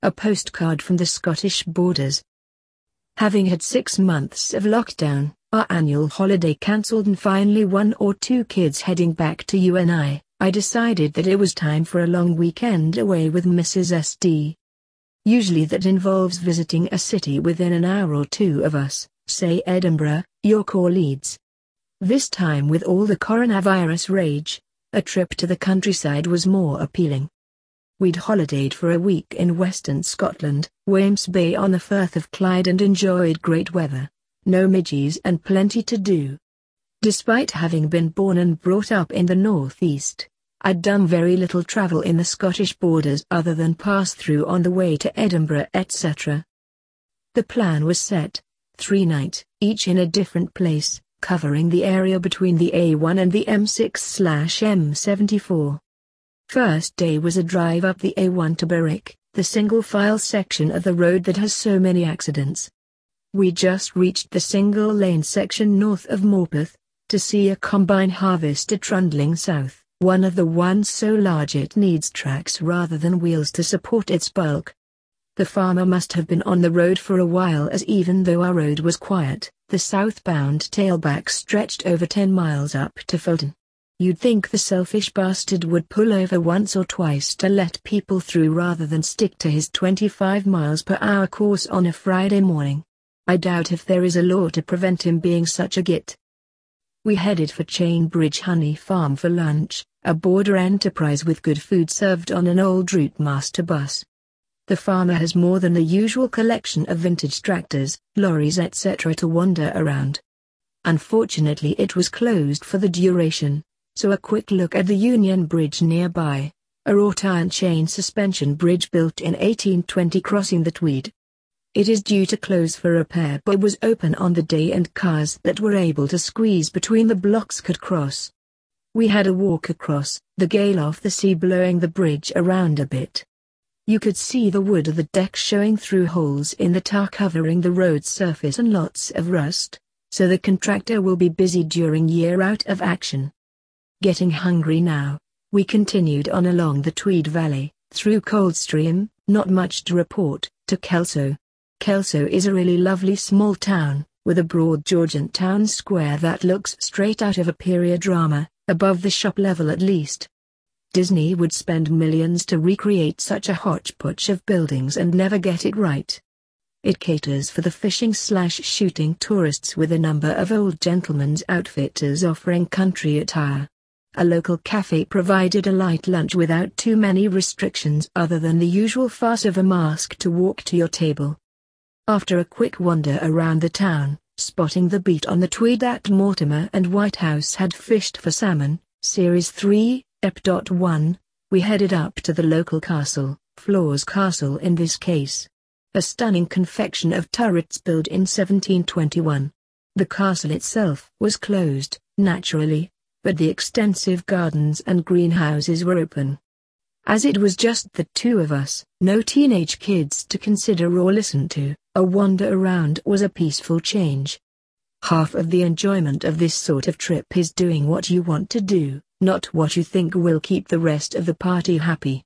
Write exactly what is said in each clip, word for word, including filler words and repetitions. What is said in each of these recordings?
a postcard from the Scottish borders. Having had six months of lockdown, our annual holiday cancelled and finally one or two kids heading back to U N I, I decided that it was time for a long weekend away with Missus S D. Usually that involves visiting a city within an hour or two of us, say Edinburgh, York or Leeds. This time with all the coronavirus rage, a trip to the countryside was more appealing. We'd holidayed for a week in western Scotland, Wemyss Bay on the Firth of Clyde, and enjoyed great weather, no midges and plenty to do. Despite having been born and brought up in the northeast, I'd done very little travel in the Scottish borders other than pass through on the way to Edinburgh et cetera. The plan was set, three nights, each in a different place, covering the area between the A one and the M six M seventy-four. First day was a drive up the A one to Berwick, the single-file section of the road that has so many accidents. We just reached the single-lane section north of Morpeth, to see a combine harvester trundling south, one of the ones so large it needs tracks rather than wheels to support its bulk. The farmer must have been on the road for a while, as even though our road was quiet, the southbound tailback stretched over ten miles up to Fulton. You'd think the selfish bastard would pull over once or twice to let people through rather than stick to his twenty-five miles per hour course on a Friday morning. I doubt if there is a law to prevent him being such a git. We headed for Chainbridge Honey Farm for lunch, a border enterprise with good food served on an old Routemaster bus. The farmer has more than the usual collection of vintage tractors, lorries et cetera to wander around. Unfortunately it was closed for the duration, so a quick look at the Union Bridge nearby, a wrought iron chain suspension bridge built in eighteen twenty crossing the Tweed. It is due to close for repair but was open on the day and cars that were able to squeeze between the blocks could cross. We had a walk across, the gale off the sea blowing the bridge around a bit. You could see the wood of the deck showing through holes in the tar covering the road surface and lots of rust, so the contractor will be busy during year out of action. Getting hungry now, we continued on along the Tweed Valley, through Coldstream, not much to report, to Kelso. Kelso is a really lovely small town, with a broad Georgian town square that looks straight out of a period drama, above the shop level at least. Disney would spend millions to recreate such a hodgepodge of buildings and never get it right. It caters for the fishing-slash-shooting tourists with a number of old gentlemen's outfitters offering country attire. A local cafe provided a light lunch without too many restrictions other than the usual farce of a mask to walk to your table. After a quick wander around the town, spotting the beat on the Tweed that Mortimer and Whitehouse had fished for salmon, Series three, Ep one, we headed up to the local castle, Floors Castle in this case. A stunning confection of turrets built in seventeen twenty-one. The castle itself was closed, naturally, but the extensive gardens and greenhouses were open. As it was just the two of us, no teenage kids to consider or listen to, a wander around was a peaceful change. Half of the enjoyment of this sort of trip is doing what you want to do, not what you think will keep the rest of the party happy.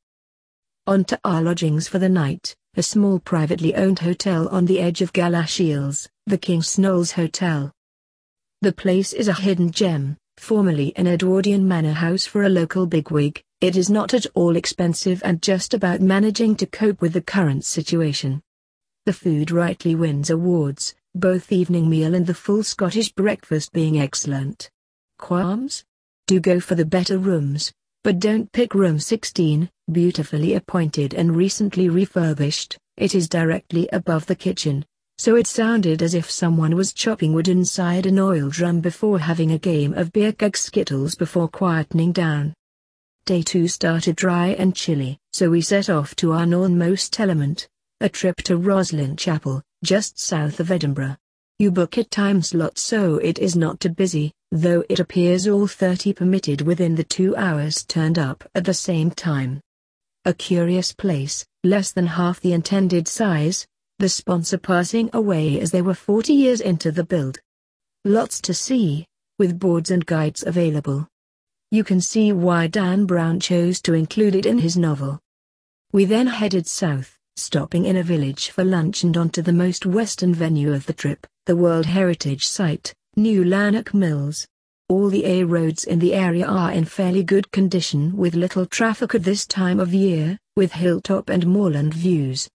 On to our lodgings for the night, a small privately owned hotel on the edge of Galashiels, the Kingsnolls Hotel. The place is a hidden gem, formerly an Edwardian manor house for a local bigwig. It is not at all expensive and just about managing to cope with the current situation. The food rightly wins awards, both evening meal and the full Scottish breakfast being excellent. Qualms? Do go for the better rooms, but don't pick room sixteen, beautifully appointed and recently refurbished. It is directly above the kitchen, so it sounded as if someone was chopping wood inside an oil drum before having a game of beer keg skittles before quietening down. Day two started dry and chilly, so we set off to our northernmost element, a trip to Roslin Chapel, just south of Edinburgh. You book a time slot so it is not too busy, though it appears all thirty permitted within the two hours turned up at the same time. A curious place, less than half the intended size, the sponsor passing away as they were forty years into the build. Lots to see, with boards and guides available. You can see why Dan Brown chose to include it in his novel. We then headed south, stopping in a village for lunch and on to the most western venue of the trip, the World Heritage Site, New Lanark Mills. All the A roads in the area are in fairly good condition with little traffic at this time of year, with hilltop and moorland views.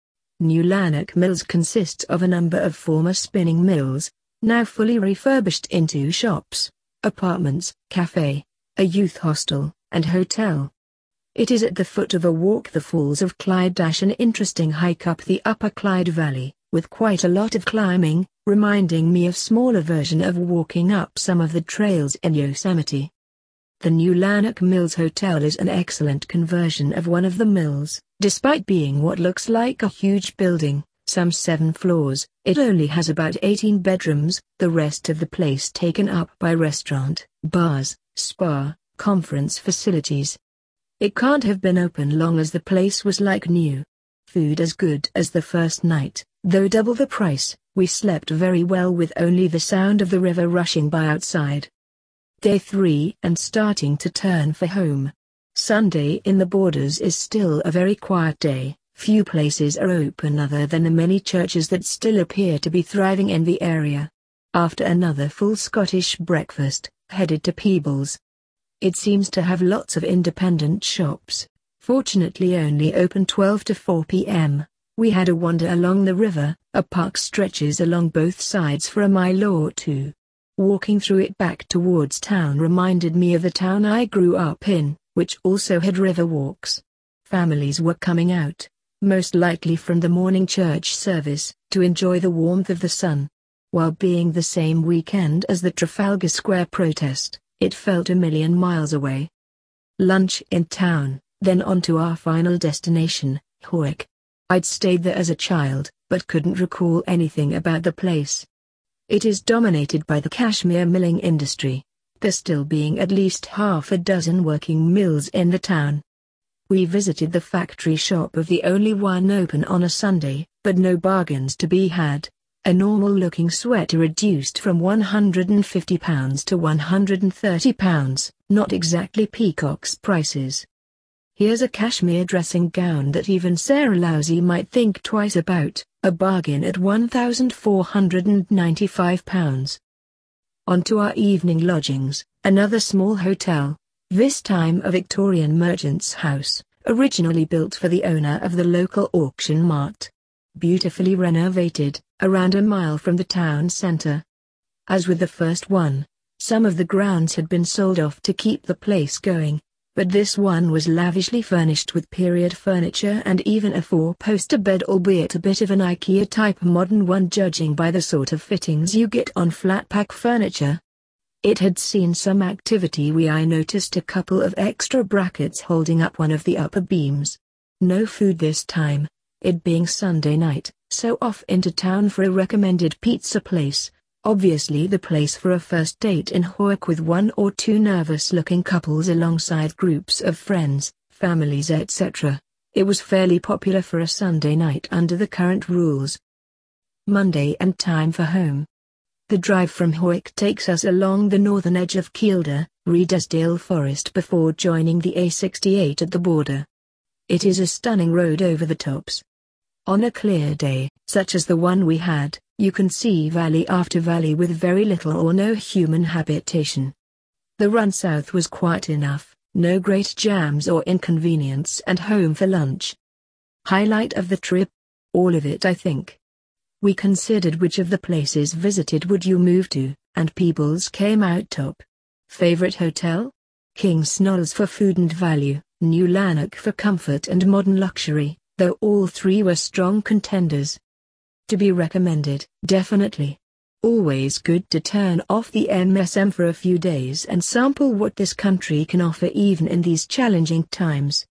New Lanark Mills consists of a number of former spinning mills, now fully refurbished into shops, apartments, cafe, a youth hostel, and hotel. It is at the foot of a walk the Falls of Clyde, an interesting hike up the upper Clyde Valley, with quite a lot of climbing, reminding me of smaller version of walking up some of the trails in Yosemite. The New Lanark Mills Hotel is an excellent conversion of one of the mills. Despite being what looks like a huge building, some seven floors, it only has about eighteen bedrooms, the rest of the place taken up by restaurant, bars, spa, conference facilities. It can't have been open long as the place was like new. Food as good as the first night, though double the price. We slept very well with only the sound of the river rushing by outside. Day three and starting to turn for home. Sunday in the Borders is still a very quiet day. Few places are open other than the many churches that still appear to be thriving in the area. After another full Scottish breakfast, headed to Peebles. It seems to have lots of independent shops, fortunately only open twelve to four p m We had a wander along the river. A park stretches along both sides for a mile or two. Walking through it back towards town reminded me of the town I grew up in, which also had river walks. Families were coming out, most likely from the morning church service, to enjoy the warmth of the sun. While being the same weekend as the Trafalgar Square protest, it felt a million miles away. Lunch in town, then on to our final destination, Howick. I'd stayed there as a child, but couldn't recall anything about the place. It is dominated by the cashmere milling industry, there still being at least half a dozen working mills in the town. We visited the factory shop of the only one open on a Sunday, but no bargains to be had. A normal-looking sweater reduced from one hundred fifty pounds to one hundred thirty pounds, not exactly peacock's prices. Here's a cashmere dressing gown that even Sarah Lousy might think twice about, a bargain at one thousand four hundred ninety-five pounds. On to our evening lodgings, another small hotel, this time a Victorian merchant's house, originally built for the owner of the local auction mart. Beautifully renovated, around a mile from the town centre. As with the first one, some of the grounds had been sold off to keep the place going, but this one was lavishly furnished with period furniture and even a four-poster bed, albeit a bit of an IKEA-type modern one judging by the sort of fittings you get on flat-pack furniture. It had seen some activity where I noticed a couple of extra brackets holding up one of the upper beams. No food this time. It being Sunday night, so off into town for a recommended pizza place, obviously the place for a first date in Howick with one or two nervous-looking couples alongside groups of friends, families et cetera. It was fairly popular for a Sunday night under the current rules. Monday and time for home. The drive from Howick takes us along the northern edge of Kielder, Redesdale Forest before joining the A sixty-eight at the border. It is a stunning road over the tops. On a clear day, such as the one we had, you can see valley after valley with very little or no human habitation. The run south was quiet enough, no great jams or inconvenience, and home for lunch. Highlight of the trip? All of it, I think. We considered which of the places visited would you move to, and Peebles came out top. Favorite hotel? Kingsnolls for food and value, New Lanark for comfort and modern luxury, though all three were strong contenders. To be recommended, definitely. Always good to turn off the M S M for a few days and sample what this country can offer even in these challenging times.